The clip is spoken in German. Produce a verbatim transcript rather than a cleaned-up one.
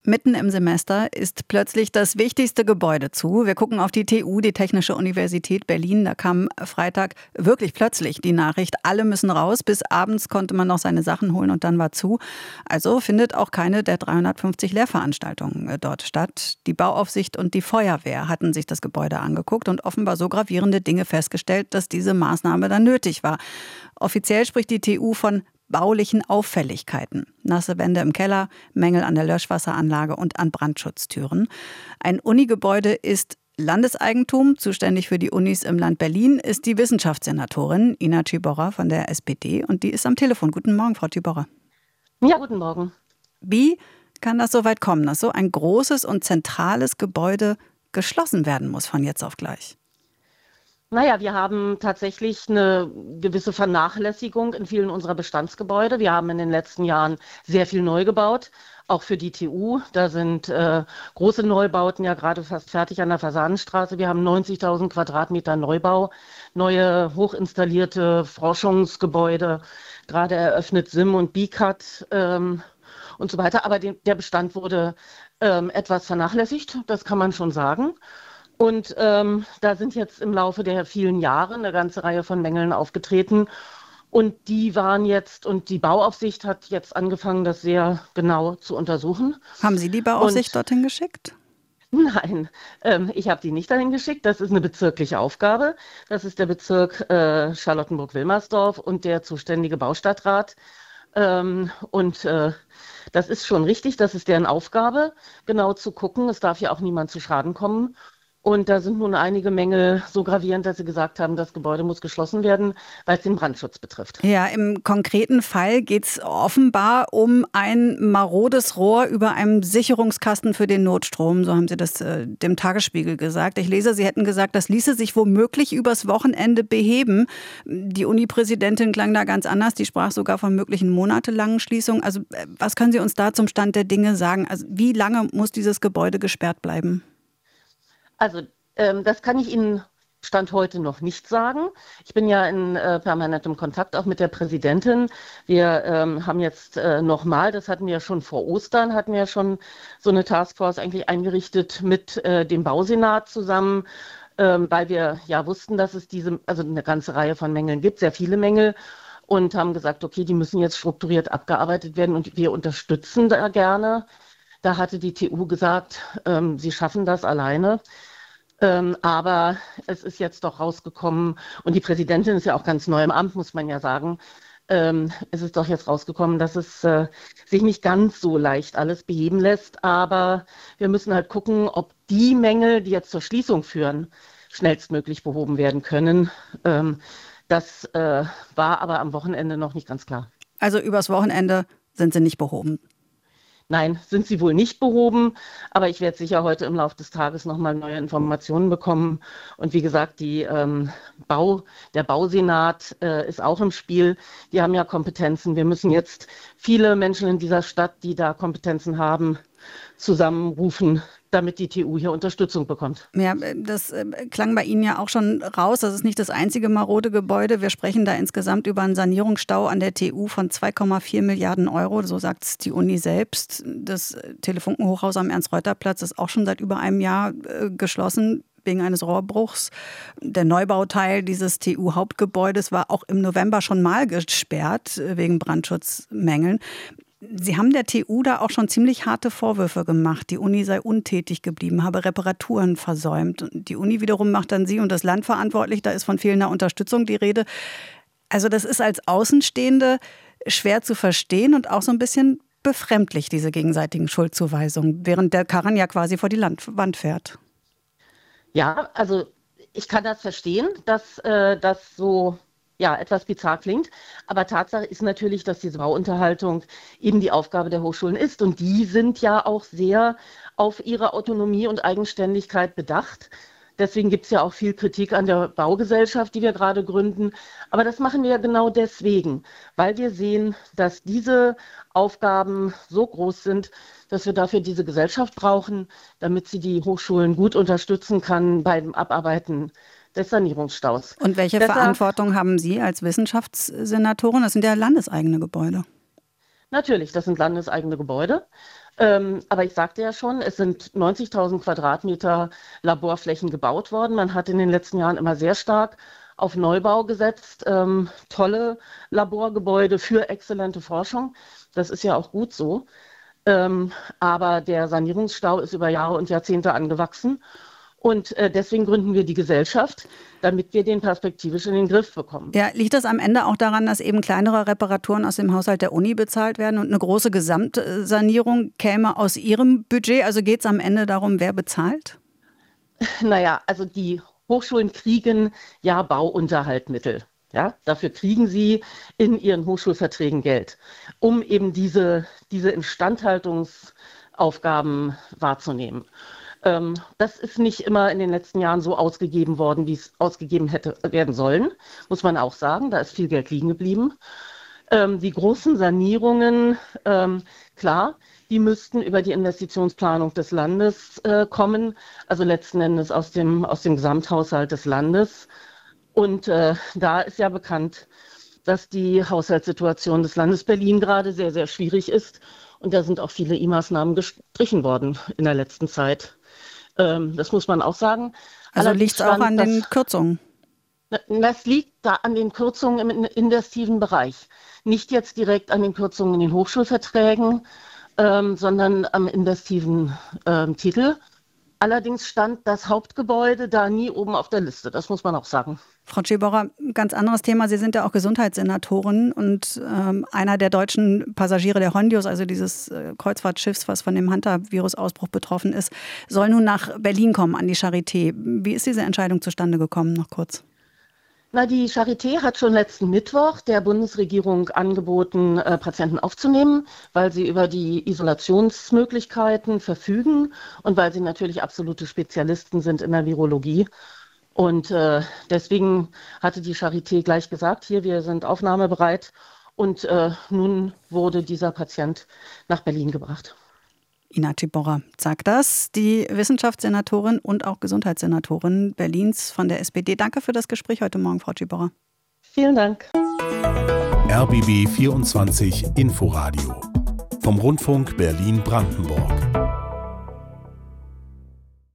Mitten im Semester ist plötzlich das wichtigste Gebäude zu. Wir gucken auf die T U, die Technische Universität Berlin. Da kam Freitag wirklich plötzlich die Nachricht, alle müssen raus. Bis abends konnte man noch seine Sachen holen und dann war zu. Also findet auch keine der dreihundertfünfzig Lehrveranstaltungen dort statt. Die Bauaufsicht und die Feuerwehr hatten sich das Gebäude angeguckt und offenbar so gravierende Dinge festgestellt, dass diese Maßnahme dann nötig war. Offiziell spricht die T U von baulichen Auffälligkeiten. Nasse Wände im Keller, Mängel an der Löschwasseranlage und an Brandschutztüren. Ein Unigebäude ist Landeseigentum. Zuständig für die Unis im Land Berlin ist die Wissenschaftssenatorin Ina Tschibora von der S P D. Und die ist am Telefon. Guten Morgen, Frau Tschibora. Ja, guten Morgen. Wie kann das so weit kommen, dass so ein großes und zentrales Gebäude geschlossen werden muss von jetzt auf gleich? Naja, wir haben tatsächlich eine gewisse Vernachlässigung in vielen unserer Bestandsgebäude. Wir haben in den letzten Jahren sehr viel neu gebaut, auch für die T U. Da sind äh, große Neubauten ja gerade fast fertig an der Fasanenstraße. Wir haben neunzigtausend Quadratmeter Neubau, neue hochinstallierte Forschungsgebäude, gerade eröffnet S I M und B C A T ähm, und so weiter. Aber den, der Bestand wurde ähm, etwas vernachlässigt, das kann man schon sagen. Und ähm, da sind jetzt im Laufe der vielen Jahre eine ganze Reihe von Mängeln aufgetreten. Und die waren jetzt, und die Bauaufsicht hat jetzt angefangen, das sehr genau zu untersuchen. Haben Sie die Bauaufsicht und, dorthin geschickt? Nein, ähm, ich habe die nicht dahin geschickt. Das ist eine bezirkliche Aufgabe. Das ist der Bezirk äh, Charlottenburg-Wilmersdorf und der zuständige Baustadtrat. Ähm, und äh, das ist schon richtig, das ist deren Aufgabe, genau zu gucken. Es darf ja auch niemand zu Schaden kommen. Und da sind nun einige Mängel so gravierend, dass sie gesagt haben, das Gebäude muss geschlossen werden, weil es den Brandschutz betrifft. Ja, im konkreten Fall geht es offenbar um ein marodes Rohr über einem Sicherungskasten für den Notstrom. So haben Sie das äh, dem Tagesspiegel gesagt. Ich lese, Sie hätten gesagt, das ließe sich womöglich übers Wochenende beheben. Die Uni-Präsidentin klang da ganz anders. Die sprach sogar von möglichen monatelangen Schließungen. Also äh, was können Sie uns da zum Stand der Dinge sagen? Also wie lange muss dieses Gebäude gesperrt bleiben? Also ähm, das kann ich Ihnen Stand heute noch nicht sagen. Ich bin ja in äh, permanentem Kontakt auch mit der Präsidentin. Wir ähm, haben jetzt äh, nochmal, das hatten wir schon vor Ostern, hatten wir schon so eine Taskforce eigentlich eingerichtet mit äh, dem Bausenat zusammen, ähm, weil wir ja wussten, dass es diese, also eine ganze Reihe von Mängeln gibt, sehr viele Mängel. Und haben gesagt, okay, die müssen jetzt strukturiert abgearbeitet werden und wir unterstützen da gerne. Da hatte die T U gesagt, ähm, sie schaffen das alleine. Ähm, aber es ist jetzt doch rausgekommen, und die Präsidentin ist ja auch ganz neu im Amt, muss man ja sagen. Ähm, es ist doch jetzt rausgekommen, dass es äh, sich nicht ganz so leicht alles beheben lässt. Aber wir müssen halt gucken, ob die Mängel, die jetzt zur Schließung führen, schnellstmöglich behoben werden können. Ähm, das äh, war aber am Wochenende noch nicht ganz klar. Also übers Wochenende sind sie nicht behoben? Nein, sind sie wohl nicht behoben, aber ich werde sicher heute im Laufe des Tages nochmal neue Informationen bekommen. Und wie gesagt, die, ähm, Bau, der Bausenat äh, ist auch im Spiel. Die haben ja Kompetenzen. Wir müssen jetzt viele Menschen in dieser Stadt, die da Kompetenzen haben, zusammenrufen, damit die T U hier Unterstützung bekommt. Ja, das klang bei Ihnen ja auch schon raus. Das ist nicht das einzige marode Gebäude. Wir sprechen da insgesamt über einen Sanierungsstau an der T U von zwei Komma vier Milliarden Euro. So sagt es die Uni selbst. Das Telefunkenhochhaus am Ernst-Reuter-Platz ist auch schon seit über einem Jahr äh, geschlossen wegen eines Rohrbruchs. Der Neubauteil dieses T U-Hauptgebäudes war auch im November schon mal gesperrt wegen Brandschutzmängeln. Sie haben der T U da auch schon ziemlich harte Vorwürfe gemacht. Die Uni sei untätig geblieben, habe Reparaturen versäumt. Und die Uni wiederum macht dann Sie und das Land verantwortlich. Da ist von fehlender Unterstützung die Rede. Also das ist als Außenstehende schwer zu verstehen und auch so ein bisschen befremdlich, diese gegenseitigen Schuldzuweisungen, während der Karren ja quasi vor die Land- Wand fährt. Ja, also ich kann das verstehen, dass äh, das so ja, etwas bizarr klingt. Aber Tatsache ist natürlich, dass diese Bauunterhaltung eben die Aufgabe der Hochschulen ist. Und die sind ja auch sehr auf ihre Autonomie und Eigenständigkeit bedacht. Deswegen gibt es ja auch viel Kritik an der Baugesellschaft, die wir gerade gründen. Aber das machen wir ja genau deswegen, weil wir sehen, dass diese Aufgaben so groß sind, dass wir dafür diese Gesellschaft brauchen, damit sie die Hochschulen gut unterstützen kann beim Abarbeiten des Sanierungsstaus. Und welche Deshalb, Verantwortung haben Sie als Wissenschaftssenatorin? Das sind ja landeseigene Gebäude. Natürlich, das sind landeseigene Gebäude. Ähm, aber ich sagte ja schon, es sind neunzigtausend Quadratmeter Laborflächen gebaut worden. Man hat in den letzten Jahren immer sehr stark auf Neubau gesetzt. Ähm, tolle Laborgebäude für exzellente Forschung. Das ist ja auch gut so. Ähm, aber der Sanierungsstau ist über Jahre und Jahrzehnte angewachsen. Und äh, deswegen gründen wir die Gesellschaft, damit wir den perspektivisch in den Griff bekommen. Ja, liegt das am Ende auch daran, dass eben kleinere Reparaturen aus dem Haushalt der Uni bezahlt werden und eine große Gesamtsanierung käme aus Ihrem Budget? Also geht es am Ende darum, wer bezahlt? Naja, also die Hochschulen kriegen ja Bauunterhaltmittel. Ja, dafür kriegen sie in ihren Hochschulverträgen Geld, um eben diese, diese Instandhaltungsaufgaben wahrzunehmen. Ähm, das ist nicht immer in den letzten Jahren so ausgegeben worden, wie es ausgegeben hätte werden sollen, muss man auch sagen. Da ist viel Geld liegen geblieben. Ähm, die großen Sanierungen, ähm, klar, die müssten über die Investitionsplanung des Landes äh, kommen, also letzten Endes aus dem, aus dem Gesamthaushalt des Landes. Und äh, da ist ja bekannt, dass die Haushaltssituation des Landes Berlin gerade sehr, sehr schwierig ist. Und da sind auch viele I-Maßnahmen gestrichen worden in der letzten Zeit. Ähm, das muss man auch sagen. Also liegt es auch an den das, Kürzungen? Das liegt da an den Kürzungen im investiven Bereich. Nicht jetzt direkt an den Kürzungen in den Hochschulverträgen, ähm, sondern am investiven ähm, Titel. Allerdings stand das Hauptgebäude da nie oben auf der Liste, das muss man auch sagen. Frau Tschibora, ganz anderes Thema. Sie sind ja auch Gesundheitssenatorin und ähm, einer der deutschen Passagiere der Hondius, also dieses äh, Kreuzfahrtschiffs, was von dem Hanta-Virus-Ausbruch betroffen ist, soll nun nach Berlin kommen, an die Charité. Wie ist diese Entscheidung zustande gekommen? Noch kurz. Na, die Charité hat schon letzten Mittwoch der Bundesregierung angeboten, äh, Patienten aufzunehmen, weil sie über die Isolationsmöglichkeiten verfügen und weil sie natürlich absolute Spezialisten sind in der Virologie. Und äh, deswegen hatte die Charité gleich gesagt, hier, wir sind aufnahmebereit. Und äh, nun wurde dieser Patient nach Berlin gebracht. Ina Tschibora sagt das, die Wissenschaftssenatorin und auch Gesundheitssenatorin Berlins von der S P D. Danke für das Gespräch heute Morgen, Frau Tschibora. Vielen Dank. R B B vierundzwanzig Inforadio vom Rundfunk Berlin-Brandenburg.